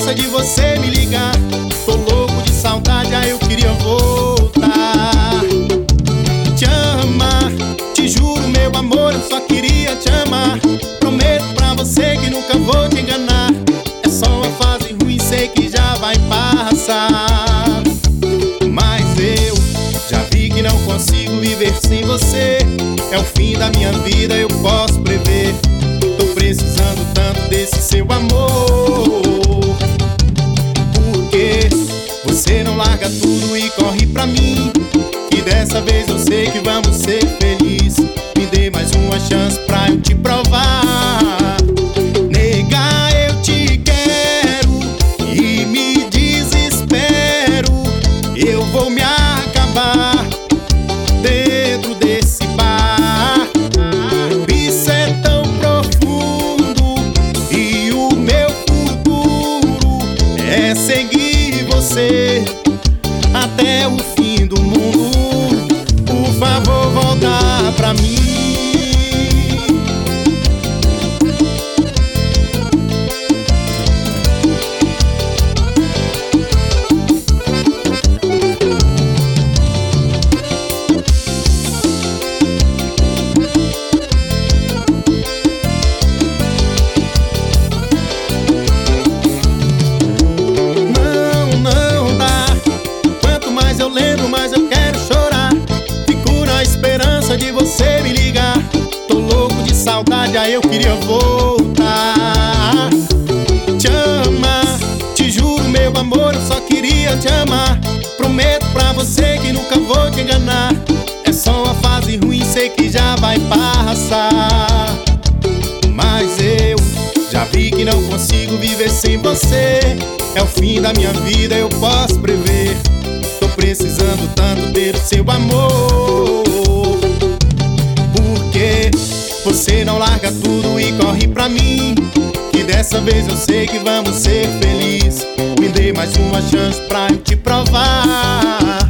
esperança de você me ligar. Tô louco de saudade, aí eu queria voltar. Te amar, te juro meu amor, eu só queria te amar. Prometo pra você que nunca vou te enganar. É só uma fase ruim, sei que já vai passar. Mas eu já vi que não consigo viver sem você. É o fim da minha vida, eu posso prever. Tô precisando tanto desse seu amor. Porque você não larga tudo e corre pra mim, que dessa vez eu sei que vamos ser felizes. Me dê mais uma chance pra eu te provar. Nega, eu te quero e me desespero. Eu vou me acabar dentro desse bar. Isso é tão profundo e o meu futuro é seguir você até o fim do mundo. Por favor, volta pra mim. Mas eu quero chorar. Fico na esperança de você me ligar. Tô louco de saudade, aí eu queria voltar. Te amar, te juro meu amor, eu só queria te amar. Prometo pra você que nunca vou te enganar. É só uma fase ruim, sei que já vai passar. Mas eu já vi que não consigo viver sem você. É o fim da minha vida, eu posso prever. Tô precisando tanto ter o seu amor. Porque você não larga tudo e corre pra mim, que dessa vez eu sei que vamos ser felizes. Me dê mais uma chance pra eu te provar.